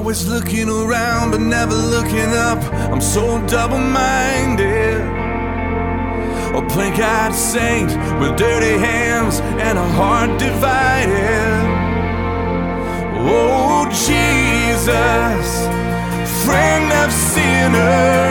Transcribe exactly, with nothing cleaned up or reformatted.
Always looking around but never looking up. I'm so double-minded, a plain-eyed saint with dirty hands and a heart divided. Oh Jesus, friend of sinners,